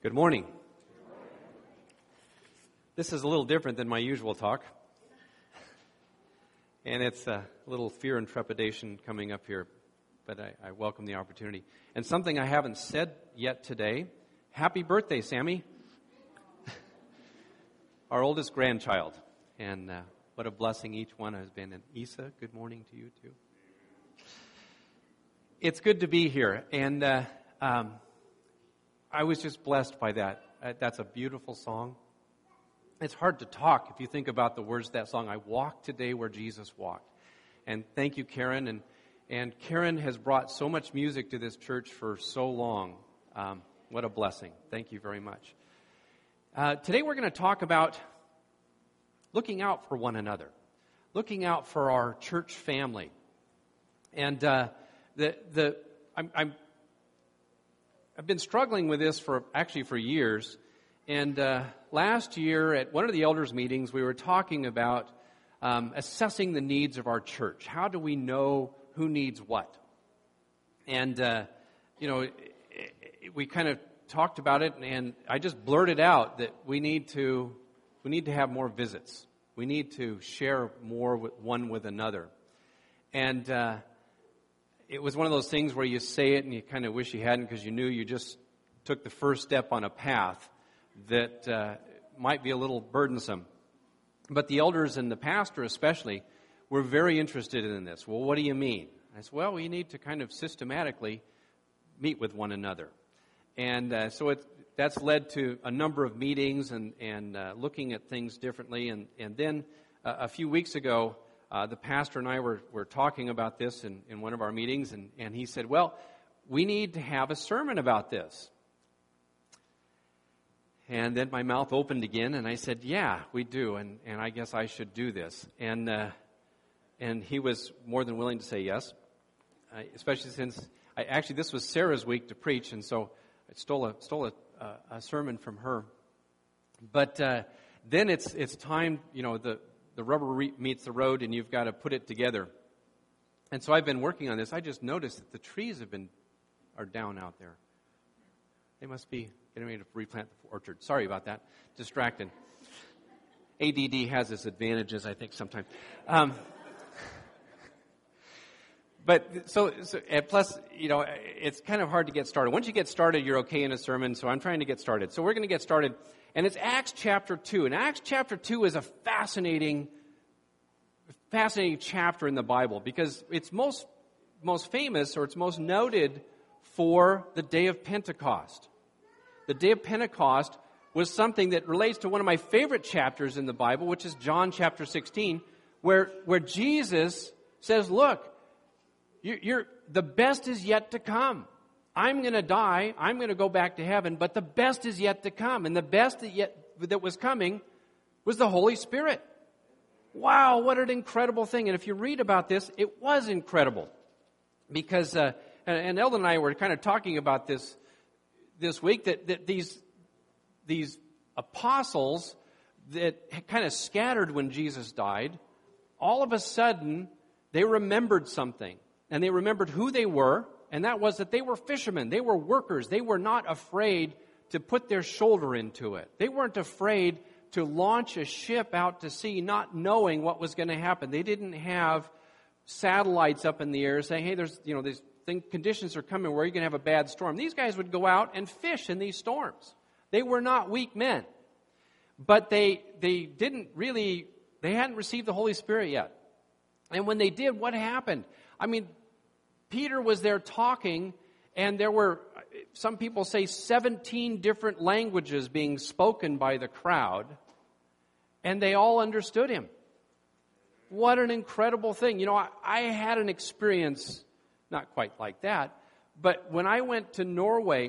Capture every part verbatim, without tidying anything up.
Good morning. This is a little different than my usual talk. And it's a little fear and trepidation coming up here, but I, I welcome the opportunity. And something I haven't said yet today, happy birthday, Sammy. Our oldest grandchild. And uh, what a blessing each one has been. And Isa, good morning to you too. It's good to be here. And uh, um, I was just blessed by that. Uh, that's a beautiful song. It's hard to talk if you think about the words of that song. I walk today where Jesus walked. And thank you, Karen. And and Karen has brought so much music to this church for so long. Um, what a blessing. Thank you very much. Uh, today we're going to talk about looking out for one another. Looking out for our church family. And uh, the the I'm, I'm I've been struggling with this for actually for years. And uh, last year at one of the elders' meetings, we were talking about um, assessing the needs of our church. How do we know who needs what? And, uh, you know, we kind of talked about it, and I just blurted out that we need to we need to have more visits. We need to share more with one with another. And uh, it was one of those things where you say it and you kind of wish you hadn't, because you knew you just took the first step on a path that uh, might be a little burdensome. But the elders and the pastor especially were very interested in this. Well, what do you mean? I said, well, we need to kind of systematically meet with one another. And uh, so it, that's led to a number of meetings and, and uh, looking at things differently. And, and then uh, a few weeks ago, uh, the pastor and I were, were talking about this in, in one of our meetings, and, and he said, well, we need to have a sermon about this. And then my mouth opened again, and I said, yeah, we do, and, and I guess I should do this. And uh, and he was more than willing to say yes, uh, especially since, I, actually this was Sarah's week to preach, and so I stole a, stole a, uh, a sermon from her. But uh, then it's it's time, you know, the, the rubber re- meets the road, and you've got to put it together. And so I've been working on this. I just noticed that the trees have been are down out there. They must be getting ready to replant the orchard. Sorry about that. Distracted. A D D has its advantages, I think, sometimes. Um, but so, so and plus, you know, it's kind of hard to get started. Once you get started, you're okay in a sermon, so I'm trying to get started. So we're going to get started. And it's Acts chapter two. And Acts chapter two is a fascinating, fascinating chapter in the Bible, because it's most, most famous, or it's most noted for the day of Pentecost. The day of Pentecost was something that relates to one of my favorite chapters in the Bible, which is John chapter sixteen, where, where Jesus says, look, you're, you're, the best is yet to come. I'm going to die. I'm going to go back to heaven, but the best is yet to come. And the best that, yet, that was coming was the Holy Spirit. Wow, what an incredible thing. And if you read about this, it was incredible. Because, uh, and, and Eldon and I were kind of talking about this this week, that, that these these apostles that kind of scattered when Jesus died, all of a sudden, they remembered something. And they remembered who they were, and that was that they were fishermen. They were workers. They were not afraid to put their shoulder into it. They weren't afraid to launch a ship out to sea, not knowing what was going to happen. They didn't have satellites up in the air saying, hey, there's, you know, these thing, conditions are coming where you're going to have a bad storm. These guys would go out and fish in these storms. They were not weak men. But they they didn't really, they hadn't received the Holy Spirit yet. And when they did, what happened? I mean, Peter was there talking, and there were, some people say, seventeen different languages being spoken by the crowd, and they all understood him. What an incredible thing. You know, I, I had an experience, not quite like that, but when I went to Norway,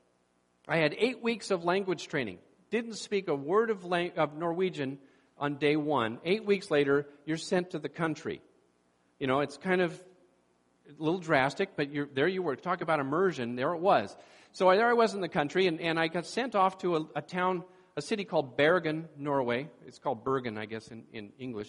I had eight weeks of language training. Didn't speak a word of, lang- of Norwegian on day one. Eight weeks later, you're sent to the country. You know, it's kind of a little drastic, but you're, there you were. Talk about immersion. There it was. So there I was in the country, and, and I got sent off to a, a town, a city called Bergen, Norway. It's called Bergen, I guess, in, in English.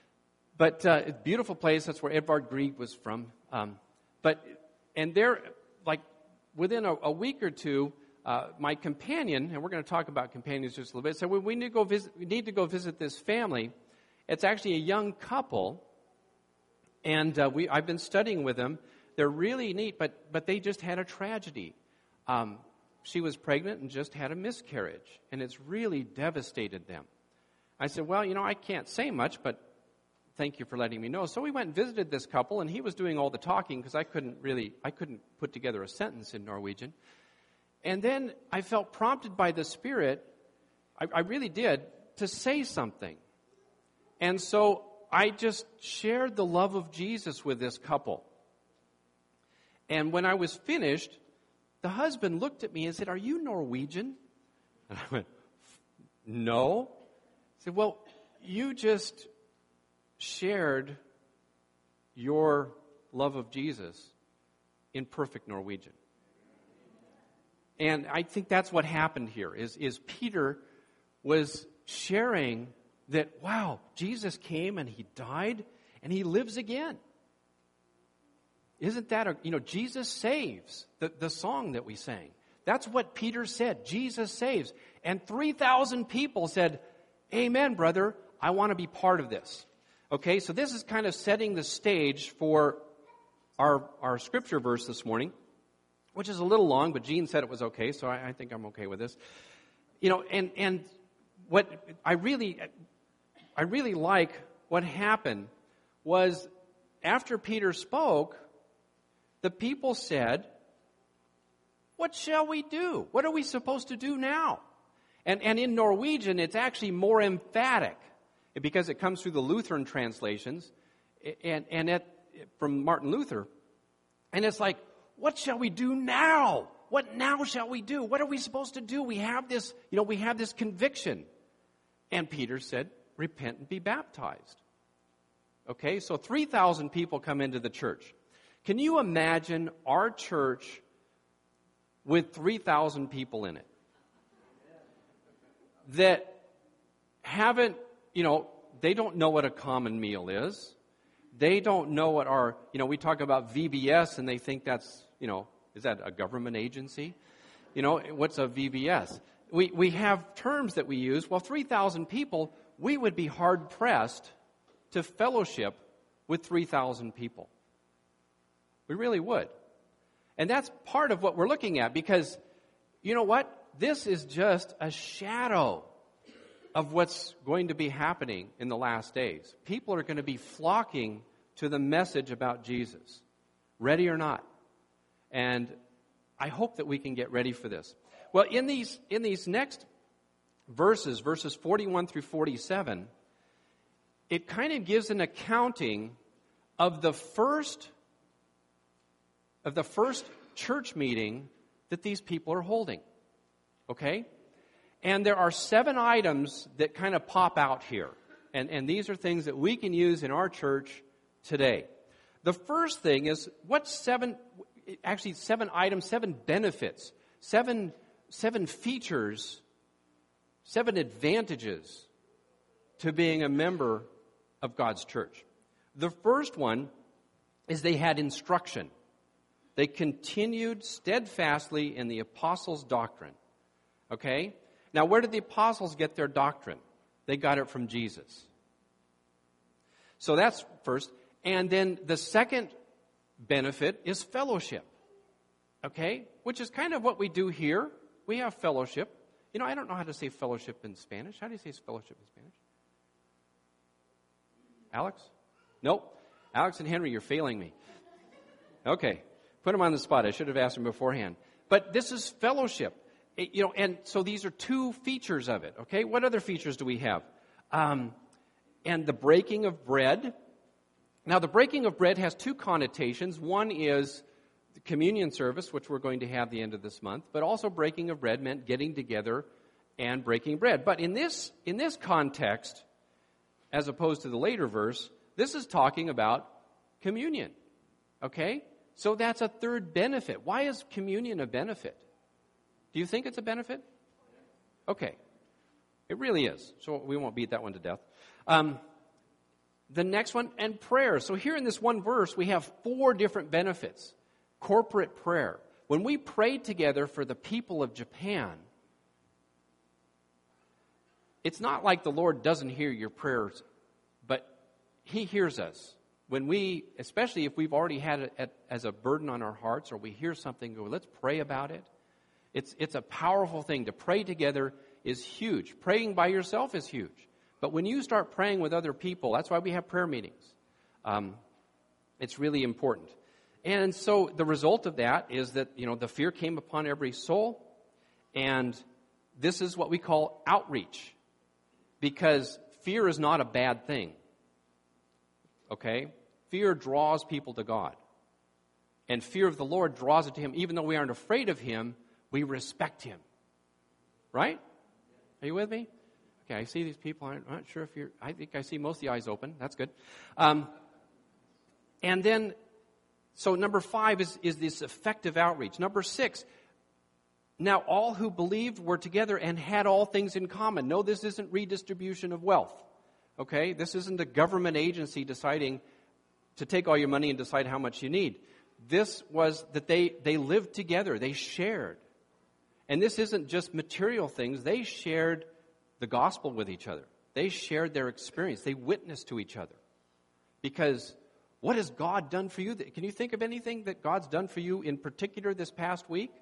But uh, it's a beautiful place. That's where Edvard Grieg was from. Um, but and there, like within a, a week or two, uh, my companion, and we're going to talk about companions just a little bit, said, well, we need to go visit, we need to go visit this family. It's actually a young couple, and uh, we I've been studying with them. They're really neat, but but they just had a tragedy. Um, she was pregnant and just had a miscarriage, and it's really devastated them. I said, well, you know, I can't say much, but thank you for letting me know. So we went and visited this couple, and he was doing all the talking because I couldn't really, I couldn't put together a sentence in Norwegian. And then I felt prompted by the Spirit, I, I really did, to say something. And so I just shared the love of Jesus with this couple. And when I was finished, the husband looked at me and said, are you Norwegian? And I went, no. He said, well, you just shared your love of Jesus in perfect Norwegian. And I think that's what happened here, is, is Peter was sharing that, wow, Jesus came and he died and he lives again. Isn't that, a, you know, Jesus saves, the, the song that we sang. That's what Peter said, Jesus saves. And three thousand people said, amen, brother, I want to be part of this. Okay, so this is kind of setting the stage for our, our scripture verse this morning, which is a little long, but Gene said it was okay, so I, I think I'm okay with this. You know, and, and what I really, I really like what happened was after Peter spoke, the people said, what shall we do? What are we supposed to do now? And, and in Norwegian, it's actually more emphatic because it comes through the Lutheran translations and, and it, from Martin Luther. And it's like, what shall we do now? What now shall we do? What are we supposed to do? We have this, you know, we have this conviction. And Peter said, repent and be baptized. Okay, so three thousand people come into the church. Can you imagine our church with three thousand people in it that haven't, you know, they don't know what a common meal is. They don't know what our, you know, we talk about V B S and they think that's, you know, is that a government agency? You know, what's a V B S? We we have terms that we use. Well, three thousand people, we would be hard-pressed to fellowship with three thousand people. We really would. And that's part of what we're looking at because, you know what? This is just a shadow of what's going to be happening in the last days. People are going to be flocking to the message about Jesus, ready or not. And I hope that we can get ready for this. Well, in these in these next verses, verses forty-one through forty-seven, it kind of gives an accounting of the first of the first church meeting that these people are holding. Okay? And there are seven items that kind of pop out here. And, and these are things that we can use in our church today. The first thing is, what seven, actually seven items, seven benefits, seven, seven features, seven advantages to being a member of God's church. The first one is they had instruction. They continued steadfastly in the apostles' doctrine. Okay? Now, where did the apostles get their doctrine? They got it from Jesus. So that's first. And then the second benefit is fellowship. Okay? Which is kind of what we do here. We have fellowship. You know, I don't know how to say fellowship in Spanish. How do you say fellowship in Spanish? Alex? Nope. Alex and Henry, you're failing me. Okay. Put them on the spot. I should have asked them beforehand. But this is fellowship. It, you know, and so these are two features of it. Okay. What other features do we have? Um, and the breaking of bread. Now, the breaking of bread has two connotations. One is the communion service, which we're going to have the end of this month. But also breaking of bread meant getting together and breaking bread. But in this in this context, as opposed to the later verse, this is talking about communion. Okay? So that's a third benefit. Why is communion a benefit? Do you think it's a benefit? Okay. It really is. So we won't beat that one to death. Um, the next one, and prayer. So here in this one verse, we have four different benefits. Corporate prayer. when we prayed together for the people of Japan, it's not like the Lord doesn't hear your prayers, but He hears us. When we, especially if we've already had it as a burden on our hearts, or we hear something, go, let's pray about it. It's, it's a powerful thing. To pray together is huge. Praying by yourself is huge. But when you start praying with other people, that's why we have prayer meetings. Um, it's really important. And so the result of that is that, you know, the fear came upon every soul. And this is what we call outreach. Because fear is not a bad thing. Okay? Fear draws people to God. And fear of the Lord draws it to Him. Even though we aren't afraid of Him, we respect Him. Right? Are you with me? Okay, I see these people. I'm not sure if you're... I think I see most of the eyes open. That's good. Um, and then, so number five is, is this effective outreach. Number six, now all who believed were together and had all things in common. No, this isn't redistribution of wealth. Okay? This isn't a government agency deciding to take all your money and decide how much you need. This was that they, they lived together. They shared. And this isn't just material things. They shared the gospel with each other. They shared their experience. They witnessed to each other. Because what has God done for you? Can you think of anything that God's done for you in particular this past week?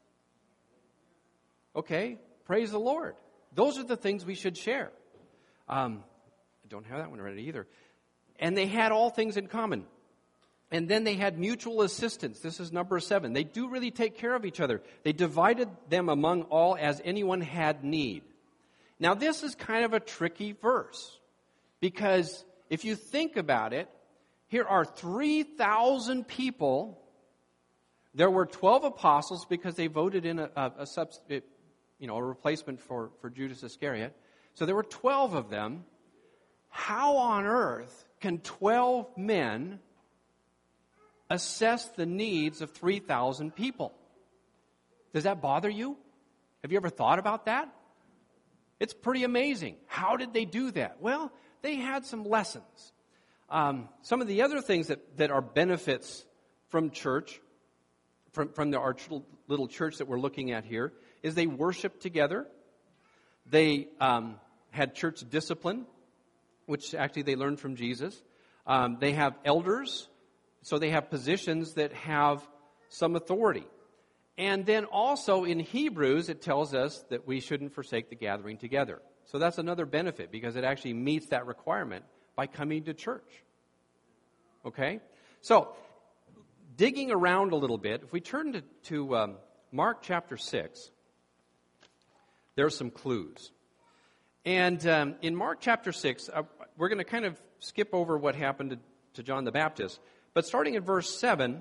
Okay, praise the Lord. Those are the things we should share. Um, I don't have that one ready either. And they had all things in common. And then they had mutual assistance. This is number seven. They do really take care of each other. They divided them among all as anyone had need. Now, this is kind of a tricky verse. Because if you think about it, here are three thousand people. There were twelve apostles because they voted in a, a, a, subs, you know, a replacement for, for Judas Iscariot. So there were twelve of them. How on earth can twelve men assess the needs of three thousand people? Does that bother you? Have you ever thought about that? It's pretty amazing. How did they do that? Well, they had some lessons. Um, some of the other things that, that are benefits from church, from, from the, our little church that we're looking at here, is they worshiped together. They um, had church discipline, which actually they learned from Jesus. Um, they have elders, so they have positions that have some authority. And then also in Hebrews, it tells us that we shouldn't forsake the gathering together. So that's another benefit, because it actually meets that requirement by coming to church. Okay? So, digging around a little bit, if we turn to, to um, Mark chapter six, there are some clues. And um, in Mark chapter six, uh, we're going to kind of skip over what happened to, to John the Baptist. But starting in verse seven,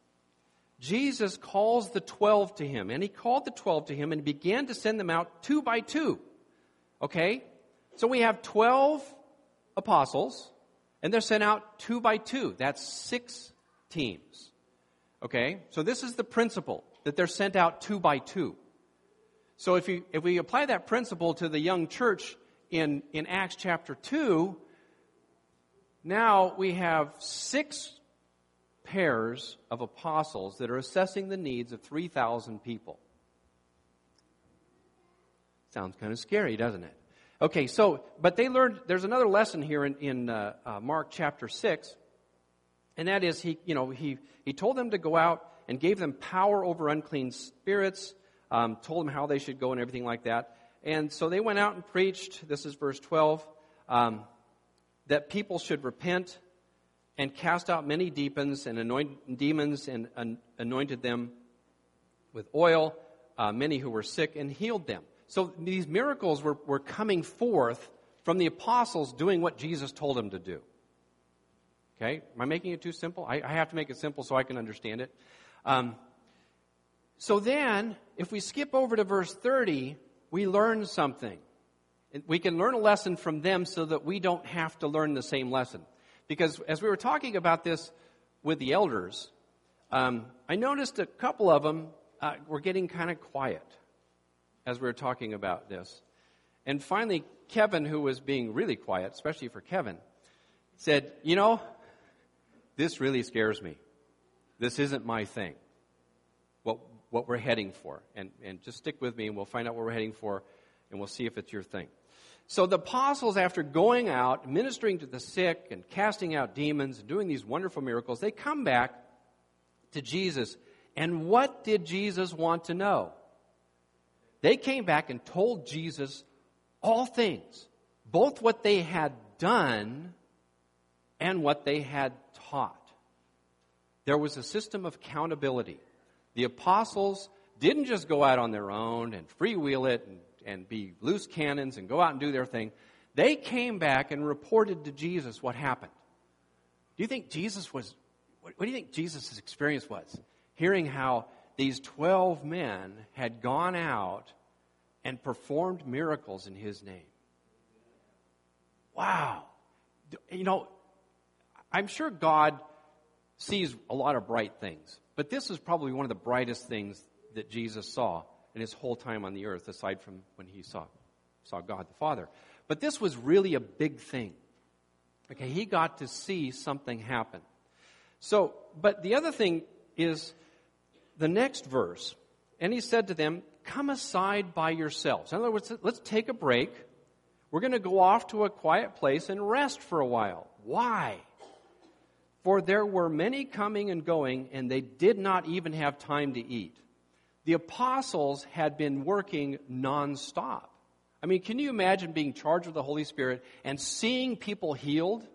Jesus calls the twelve to him. And he called the twelve to him and began to send them out two by two. Okay? So we have twelve apostles, and they're sent out two by two. That's six teams. Okay? So this is the principle, that they're sent out two by two. So if you if we apply that principle to the young church in, in Acts chapter two, now we have six pairs of apostles that are assessing the needs of three thousand people. Sounds kind of scary, doesn't it? Okay, so, but they learned, there's another lesson here in, in uh, uh, Mark chapter six, and that is, he, you know, he, he told them to go out and gave them power over unclean spirits, um, told them how they should go and everything like that. And so they went out and preached, this is verse twelve, um, that people should repent and cast out many demons and anoint demons and an, anointed them with oil, uh, many who were sick, and healed them. So these miracles were, were coming forth from the apostles doing what Jesus told them to do. Okay? Am I making it too simple? I, I have to make it simple so I can understand it. Um, so then, if we skip over to verse thirty, we learn something. We can learn a lesson from them so that we don't have to learn the same lesson. Because as we were talking about this with the elders, um, I noticed a couple of them uh, were getting kind of quiet as we were talking about this. And finally, Kevin, who was being really quiet, especially for Kevin, said, you know, this really scares me. This isn't my thing. What what we're heading for. And, and just stick with me and we'll find out what we're heading for and we'll see if it's your thing. So the apostles, after going out, ministering to the sick and casting out demons and doing these wonderful miracles, they come back to Jesus. And what did Jesus want to know? They came back and told Jesus all things, both what they had done and what they had taught. There was a system of accountability. The apostles didn't just go out on their own and freewheel it and, and be loose cannons and go out and do their thing. They came back and reported to Jesus what happened. Do you think Jesus was, what, what do you think Jesus' experience was? Hearing how these twelve men had gone out and performed miracles in his name. Wow. You know, I'm sure God sees a lot of bright things, but this is probably one of the brightest things that Jesus saw in his whole time on the earth, aside from when he saw, saw God the Father. But this was really a big thing. Okay, he got to see something happen. So, but the other thing is the next verse. And he said to them, come aside by yourselves. In other words, let's take a break. We're going to go off to a quiet place and rest for a while. Why? For there were many coming and going, and they did not even have time to eat. The apostles had been working nonstop. I mean, can you imagine being charged with the Holy Spirit and seeing people healed?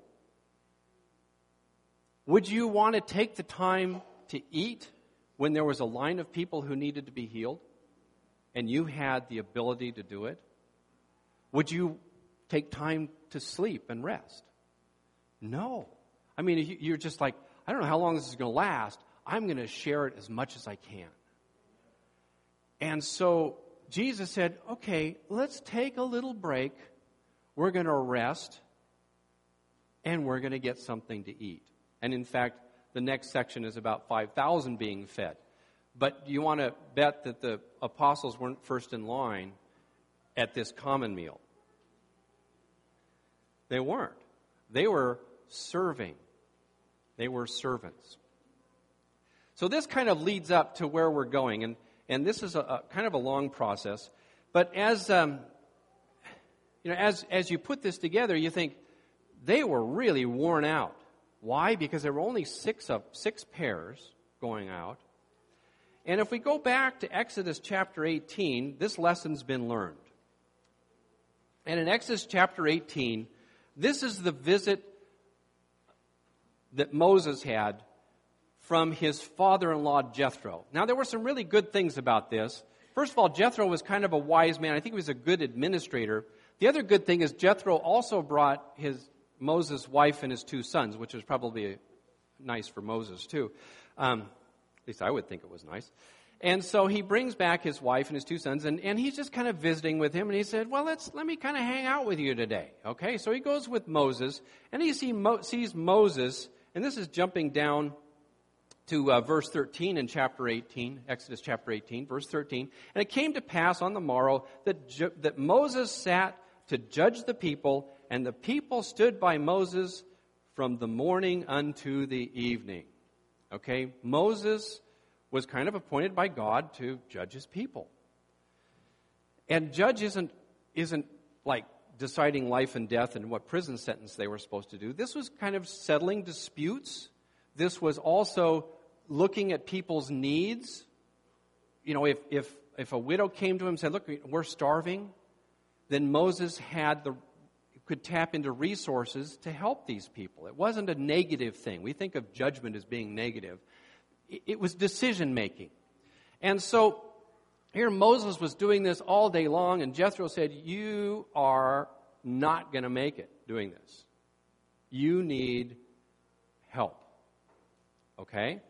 Would you want to take the time to eat when there was a line of people who needed to be healed and you had the ability to do it? Would you take time to sleep and rest? No. I mean, you're just like, I don't know how long this is going to last. I'm going to share it as much as I can. And so Jesus said, okay, let's take a little break. We're going to rest, and we're going to get something to eat. And in fact, the next section is about five thousand being fed. But you want to bet that the apostles weren't first in line at this common meal. They weren't. They were serving. They were servants. So this kind of leads up to where we're going, and, and this is a, a kind of a long process. But as um, you know, as as you put this together, you think they were really worn out. Why? Because there were only six of six pairs going out. And if we go back to Exodus chapter eighteen, this lesson's been learned. And in Exodus chapter eighteen, this is the visit that Moses had from his father-in-law Jethro. Now, there were some really good things about this. First of all, Jethro was kind of a wise man. I think he was a good administrator. The other good thing is Jethro also brought his Moses' wife and his two sons, which was probably nice for Moses too. Um, at least I would think it was nice. And so he brings back his wife and his two sons, and, and he's just kind of visiting with him, and he said, well, let's let me kind of hang out with you today. Okay, so he goes with Moses, and he see, Mo, sees Moses, and this is jumping down to uh, verse thirteen in chapter eighteen, Exodus chapter eighteen, verse thirteen. And it came to pass on the morrow that, Ju- that Moses sat to judge the people, and the people stood by Moses from the morning unto the evening. Okay, Moses was kind of appointed by God to judge his people. And judge isn't, isn't like deciding life and death and what prison sentence they were supposed to do. This was kind of settling disputes. This was also looking at people's needs. You know, if, if, if a widow came to him and said, look, we're starving, then Moses had the could tap into resources to help these people. It wasn't a negative thing. We think of judgment as being negative. It was decision-making. And so here Moses was doing this all day long, and Jethro said, you are not going to make it doing this. You need help. Okay?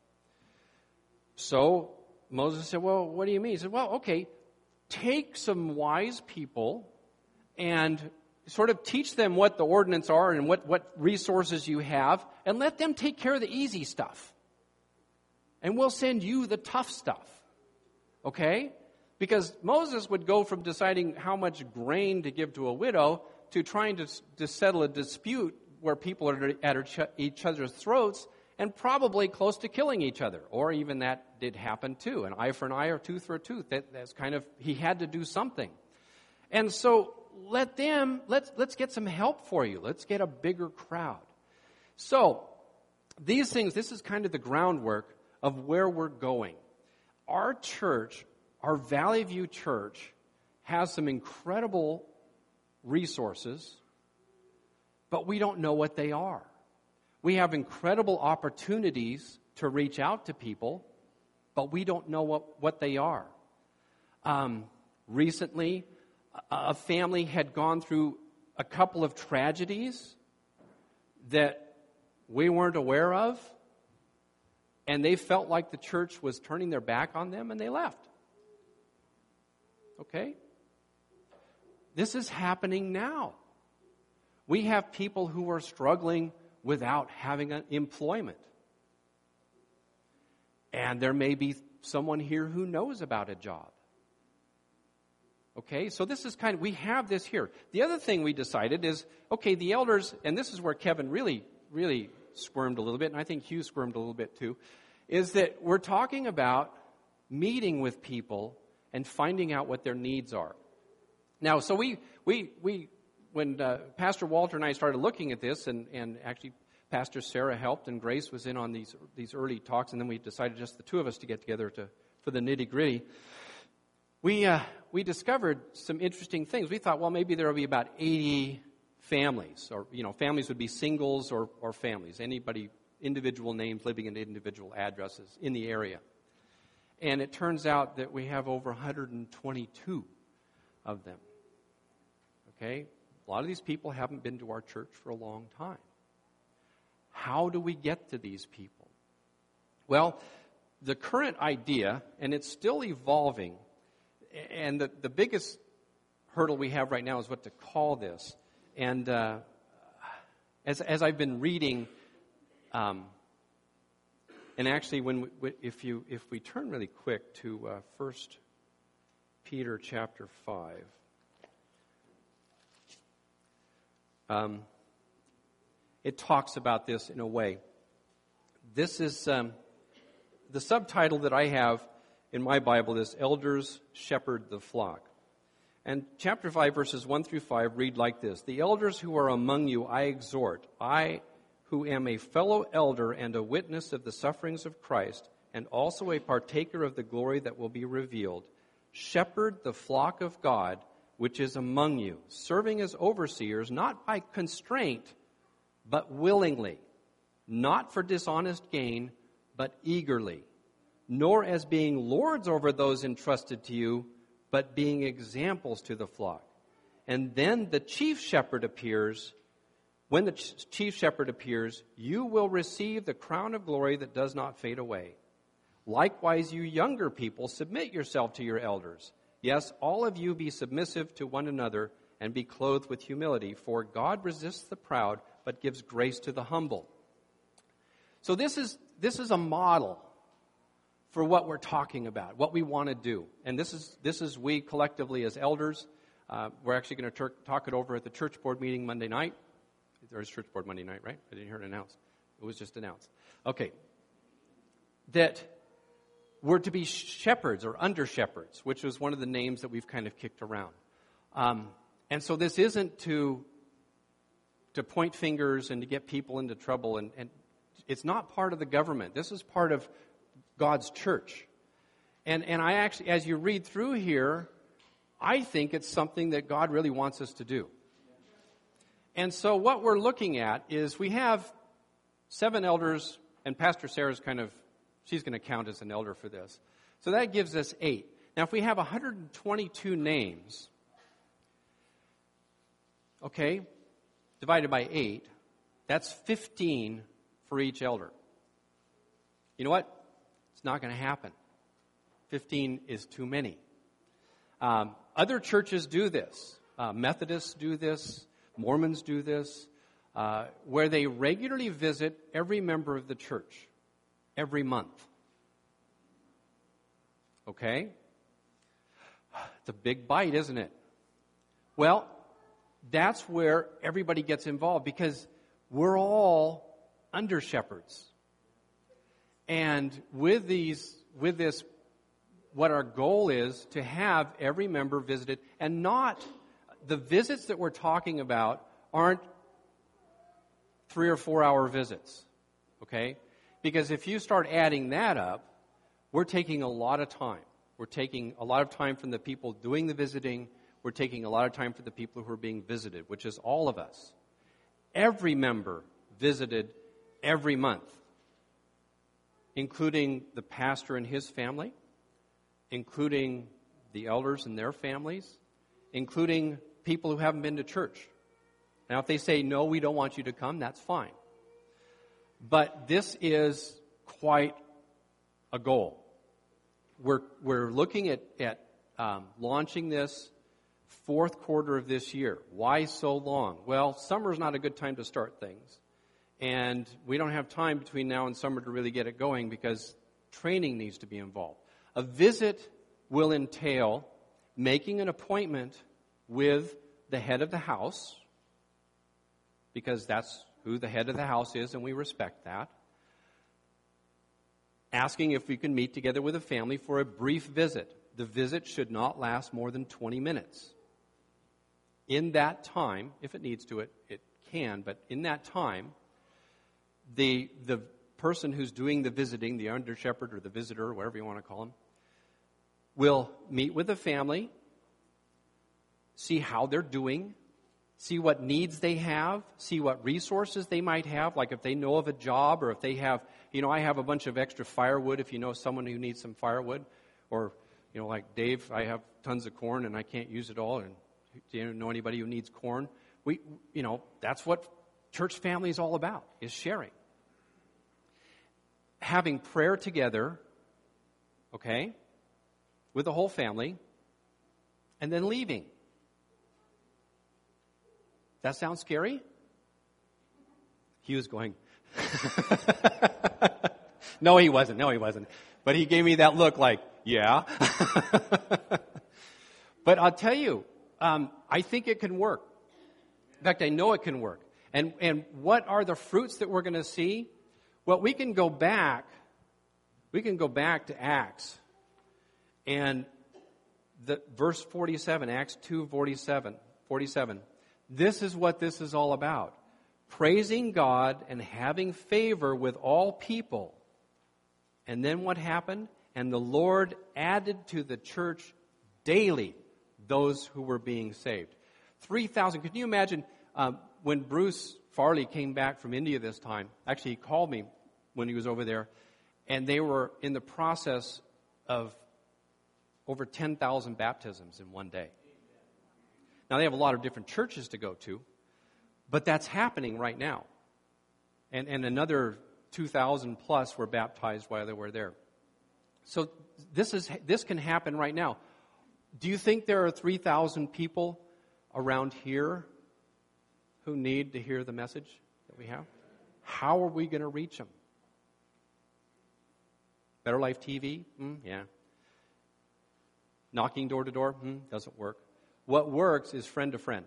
So Moses said, well, what do you mean? He said, well, okay, take some wise people and sort of teach them what the ordinance are and what, what resources you have, and let them take care of the easy stuff. And we'll send you the tough stuff. Okay? Because Moses would go from deciding how much grain to give to a widow to trying to, to settle a dispute where people are at each other's throats, and probably close to killing each other, or even that did happen too. An eye for an eye or tooth for a tooth. That, that's kind of, he had to do something. And so let them, let's, let's get some help for you. Let's get a bigger crowd. So these things, this is kind of the groundwork of where we're going. Our church, our Valley View Church, has some incredible resources, but we don't know what they are. We have incredible opportunities to reach out to people, but we don't know what, what they are. Um, recently, a family had gone through a couple of tragedies that we weren't aware of, and they felt like the church was turning their back on them, and they left. Okay? This is happening now. We have people who are struggling without having an employment. And there may be someone here who knows about a job. Okay, so this is kind of, we have this here. The other thing we decided is, okay, the elders, and this is where Kevin really, really squirmed a little bit, and I think Hugh squirmed a little bit too, is that we're talking about meeting with people and finding out what their needs are. Now, so we, we, we, when uh, Pastor Walter and I started looking at this, and, and actually Pastor Sarah helped, and Grace was in on these these early talks, and then we decided just the two of us to get together to for the nitty-gritty. We uh, we discovered some interesting things. We thought, well, maybe there will be about eighty families, or you know, families would be singles or or families, anybody, individual names living in individual addresses in the area. And it turns out that we have over one hundred twenty-two of them. Okay? A lot of these people haven't been to our church for a long time. How do we get to these people? Well, the current idea, and it's still evolving, and the, the biggest hurdle we have right now is what to call this. And uh, as, as I've been reading, um, and actually, when we, if you if we turn really quick to uh, First Peter chapter five. Um, it talks about this in a way. This is um, the subtitle that I have in my Bible is Elders Shepherd the Flock. And chapter five, verses one through five read like this. The elders who are among you I exhort, I who am a fellow elder and a witness of the sufferings of Christ, and also a partaker of the glory that will be revealed, shepherd the flock of God, which is among you, serving as overseers, not by constraint, but willingly, not for dishonest gain, but eagerly, nor as being lords over those entrusted to you, but being examples to the flock. And then the chief shepherd appears. When the ch- chief shepherd appears, you will receive the crown of glory that does not fade away. Likewise, you younger people, submit yourself to your elders. Yes, all of you be submissive to one another and be clothed with humility, for God resists the proud, but gives grace to the humble. So this is this is a model for what we're talking about, what we want to do. And this is this is we collectively as elders. Uh, we're actually going to ter- talk it over at the church board meeting Monday night. There's church board Monday night, right? I didn't hear it announced. It was just announced. Okay. That we're to be shepherds or under shepherds, which was one of the names that we've kind of kicked around. Um, and so this isn't to to point fingers and to get people into trouble. And, and it's not part of the government. This is part of God's church. And and I actually, as you read through here, I think it's something that God really wants us to do. And so what we're looking at is we have seven elders, and Pastor Sarah's kind of, she's going to count as an elder for this. So that gives us eight. Now, if we have one hundred twenty-two names, okay, divided by eight, that's fifteen for each elder. You know what? It's not going to happen. fifteen is too many. Um, other churches do this. Uh, Methodists do this. Mormons do this, uh, where they regularly visit every member of the church every month. Okay? It's a big bite, isn't it? Well, that's where everybody gets involved because we're all under shepherds. And with these, with this, what our goal is to have every member visited, and not, the visits that we're talking about aren't three or four hour visits, okay? Because if you start adding that up, we're taking a lot of time. We're taking a lot of time from the people doing the visiting. We're taking a lot of time for the people who are being visited, which is all of us. Every member visited every month, including the pastor and his family, including the elders and their families, including people who haven't been to church. Now, if they say, no, we don't want you to come, that's fine. But this is quite a goal. We're, we're looking at, at um, launching this fourth quarter of this year. Why so long? Well, summer's not a good time to start things. And we don't have time between now and summer to really get it going because training needs to be involved. A visit will entail making an appointment with the head of the house, because that's who the head of the house is, and we respect that. Asking if we can meet together with a family for a brief visit. The visit should not last more than twenty minutes. In that time, if it needs to, it, it can, but in that time, the the person who's doing the visiting, the under shepherd or the visitor, or whatever you want to call him, will meet with the family, see how they're doing, see what needs they have, see what resources they might have, like if they know of a job, or if they have, you know, I have a bunch of extra firewood if you know someone who needs some firewood, or, you know, like Dave, I have tons of corn and I can't use it all, and do you know anybody who needs corn? We, you know, that's what church family is all about, is sharing. Having prayer together, okay, with the whole family, and then leaving. That sounds scary? He was going, no, he wasn't. No, he wasn't. But he gave me that look like, yeah. But I'll tell you, um, I think it can work. In fact, I know it can work. And and what are the fruits that we're going to see? Well, we can go back. We can go back to Acts. And the verse forty-seven, Acts two forty-seven, forty-seven. This is what this is all about. Praising God and having favor with all people. And then what happened? And the Lord added to the church daily those who were being saved. three thousand. Can you imagine um, when Bruce Farley came back from India this time? Actually, he called me when he was over there. And they were in the process of over ten thousand baptisms in one day. Now, they have a lot of different churches to go to, but that's happening right now. And, and another two thousand plus were baptized while they were there. So this is this can happen right now. Do you think there are three thousand people around here who need to hear the message that we have? How are we going to reach them? Better Life T V? Mm, yeah. Knocking door to door? Mm, doesn't work. What works is friend to friend.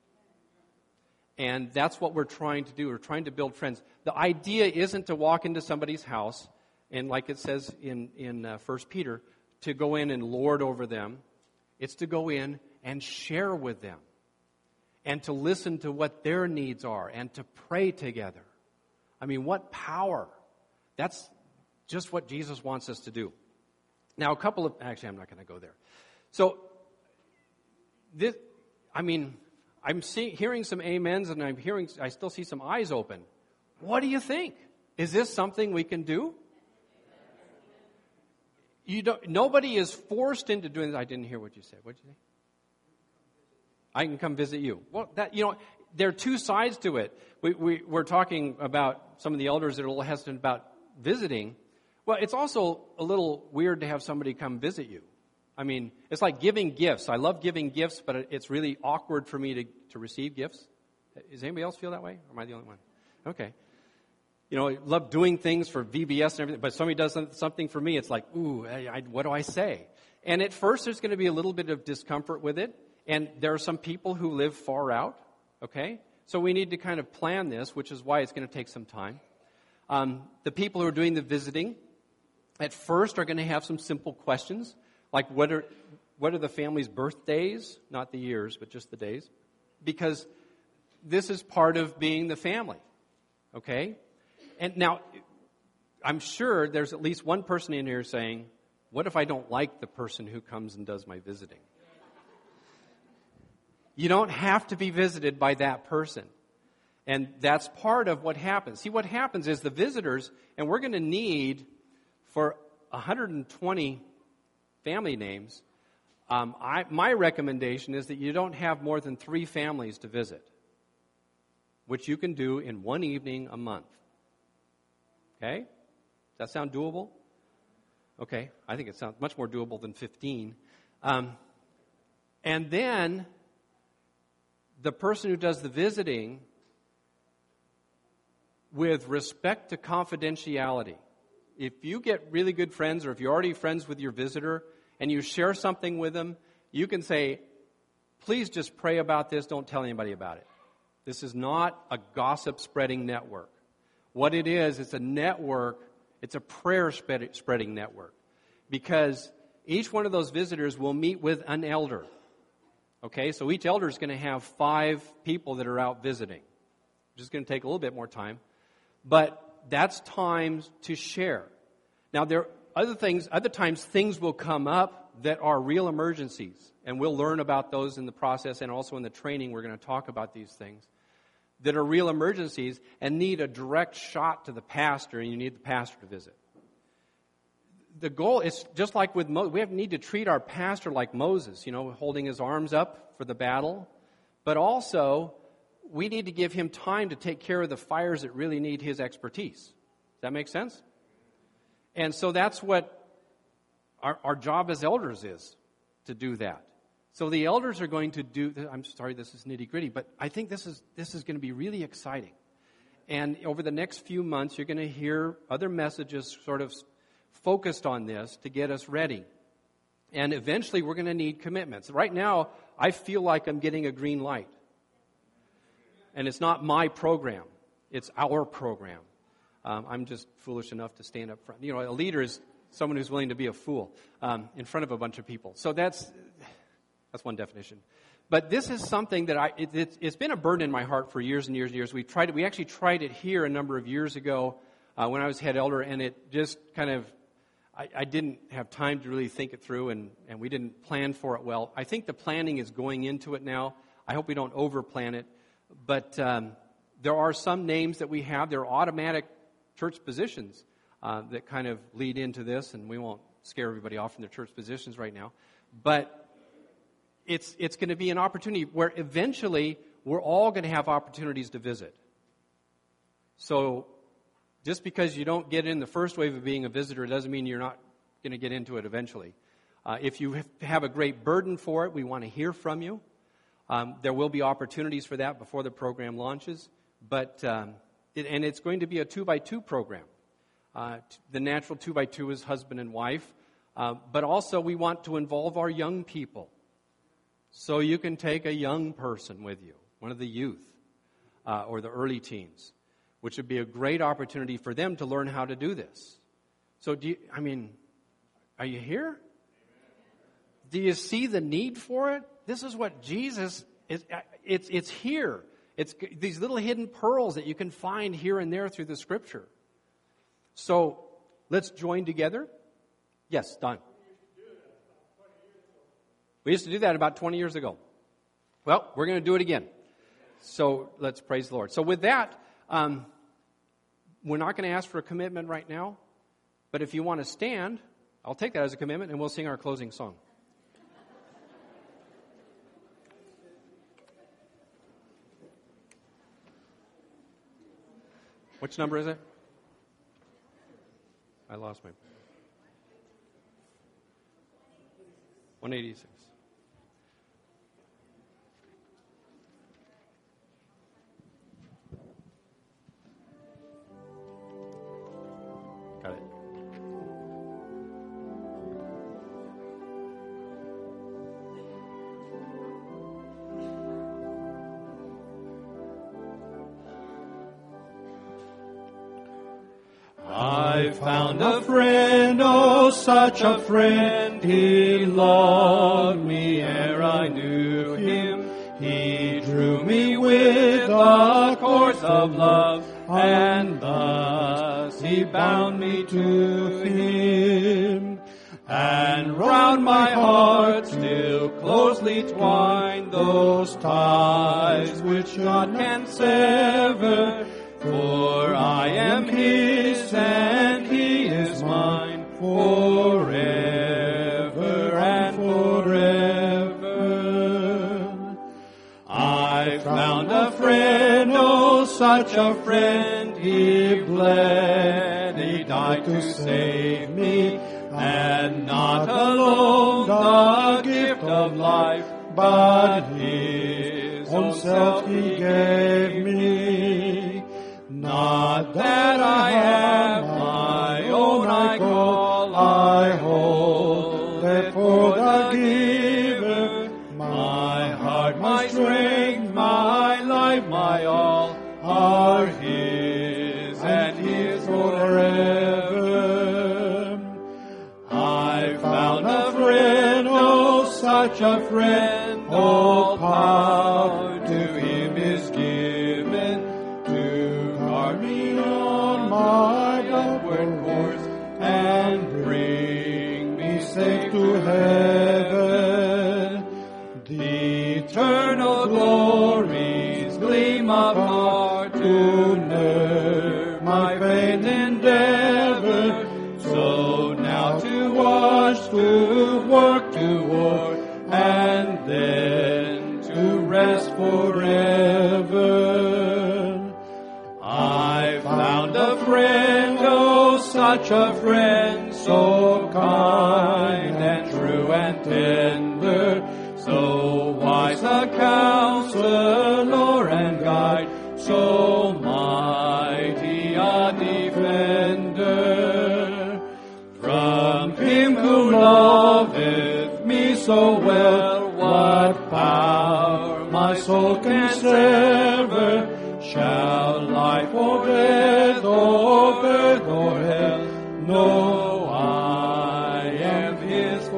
And that's what we're trying to do. We're trying to build friends. The idea isn't to walk into somebody's house and, like it says in, in uh, First Peter, to go in and lord over them. It's to go in and share with them and to listen to what their needs are and to pray together. I mean, what power. That's just what Jesus wants us to do. Now, a couple of... Actually, I'm not going to go there. So, this, I mean, I'm see, hearing some amens, and I'm hearing, I still see some eyes open. What do you think? Is this something we can do? You don't. Nobody is forced into doing this. I didn't hear what you said. What did you say? I can come visit you. Well, that you know, there are two sides to it. We, we we're talking about some of the elders that are a little hesitant about visiting. Well, it's also a little weird to have somebody come visit you. I mean, it's like giving gifts. I love giving gifts, but it's really awkward for me to, to receive gifts. Does anybody else feel that way? Or am I the only one? Okay. You know, I love doing things for V B S and everything, but somebody does something for me, it's like, ooh, I, I, what do I say? And at first, there's going to be a little bit of discomfort with it, and there are some people who live far out, okay? So we need to kind of plan this, which is why it's going to take some time. Um, the people who are doing the visiting, at first are going to have some simple questions, like what are what are the family's birthdays, not the years, but just the days, because this is part of being the family, okay? And now, I'm sure there's at least one person in here saying, what if I don't like the person who comes and does my visiting? You don't have to be visited by that person. And that's part of what happens. See, what happens is the visitors, and we're going to need, for one hundred twenty family names, um, I, my recommendation is that you don't have more than three families to visit, which you can do in one evening a month. Okay? Does that sound doable? Okay, I think it sounds much more doable than fifteen. Um, and then the person who does the visiting, with respect to confidentiality, if you get really good friends, or if you're already friends with your visitor and you share something with them, you can say, please just pray about this, don't tell anybody about it. This is not a gossip spreading network. What it is, it's a network, it's a prayer spreading network. Because each one of those visitors will meet with an elder. Okay, so each elder is going to have five people that are out visiting. Just going to take a little bit more time. But that's time to share. Now, there are other things, other times things will come up that are real emergencies. And we'll learn about those in the process, and also in the training we're going to talk about these things that are real emergencies and need a direct shot to the pastor, and you need the pastor to visit. The goal is just like with Moses. We have need to treat our pastor like Moses, you know, holding his arms up for the battle. But also, we need to give him time to take care of the fires that really need his expertise. Does that make sense? And so that's what our, our job as elders is, to do that. So the elders are going to do, I'm sorry, this is nitty-gritty, but I think this is this is going to be really exciting. And over the next few months, you're going to hear other messages sort of focused on this to get us ready. And eventually, we're going to need commitments. Right now, I feel like I'm getting a green light. And it's not my program. It's our program. Um, I'm just foolish enough to stand up front. You know, a leader is someone who's willing to be a fool um, in front of a bunch of people. So that's that's one definition. But this is something that I it, it's, it's been a burden in my heart for years and years and years. We tried it. We actually tried it here a number of years ago uh, when I was head elder, and it just kind of I, I didn't have time to really think it through, and, and we didn't plan for it well. I think the planning is going into it now. I hope we don't over-plan it. But um, there are some names that we have. There are automatic church positions uh, that kind of lead into this, and we won't scare everybody off from their church positions right now. But it's it's going to be an opportunity where eventually we're all going to have opportunities to visit. So just because you don't get in the first wave of being a visitor doesn't mean you're not going to get into it eventually. Uh, if you have a great burden for it, we want to hear from you. Um, there will be opportunities for that before the program launches, but um, it, and it's going to be a two-by-two program. Uh, the natural two-by-two is husband and wife, uh, but also we want to involve our young people. So you can take a young person with you, one of the youth uh, or the early teens, which would be a great opportunity for them to learn how to do this. So do you, I mean, are you here? Do you see the need for it? This is what Jesus is. It's it's here. It's these little hidden pearls that you can find here and there through the Scripture. So let's join together. Yes, Don. We used to do that about twenty years ago. Well, we're going to do it again. So let's praise the Lord. So with that, um, we're not going to ask for a commitment right now. But if you want to stand, I'll take that as a commitment, and we'll sing our closing song. Which number is it? I lost my... one eighty-six. Got it. I I found a friend, oh, such a friend. He loved me ere I knew him. He drew me with the cords of love, and thus he bound me to him. And round my heart still closely twine those ties which God can sever. For I am his and he is mine forever and forever. I found a friend, oh, such a friend. He bled, he died to save me. And not alone the gift of life, but his own self he gave me. Not that I have my own I call, I hold that for the giver. My heart, my strength, my life, my all are his and his forever. I found a friend, oh, such a friend. All power to him is given to guard me on my upward course and bring me safe to heaven. The eternal glories gleam apart to nerve my faith endeavor. So now to watch, to work, to war, and then to rest forever. I found a friend, oh, such a friend, so kind and true and tender, so wise a counselor and guide, so mighty a defender. From him who loveth me so well, what power my soul can sever? Shall life or death or birth or hell know I am his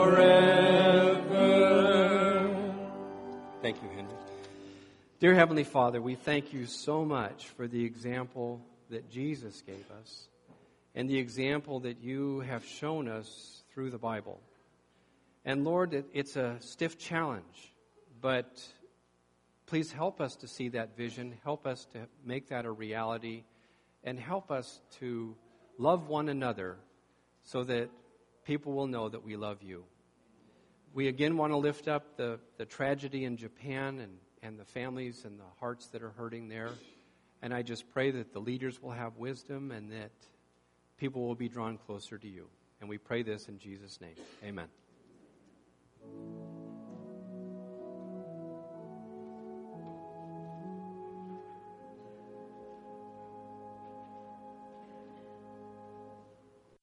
forever? Thank you, Henry. Dear Heavenly Father, we thank you so much for the example that Jesus gave us and the example that you have shown us through the Bible. And Lord, it, it's a stiff challenge, but please help us to see that vision, help us to make that a reality, and help us to love one another so that people will know that we love you. We again want to lift up the, the tragedy in Japan and, and the families and the hearts that are hurting there. And I just pray that the leaders will have wisdom and that people will be drawn closer to you. And we pray this in Jesus' name. Amen.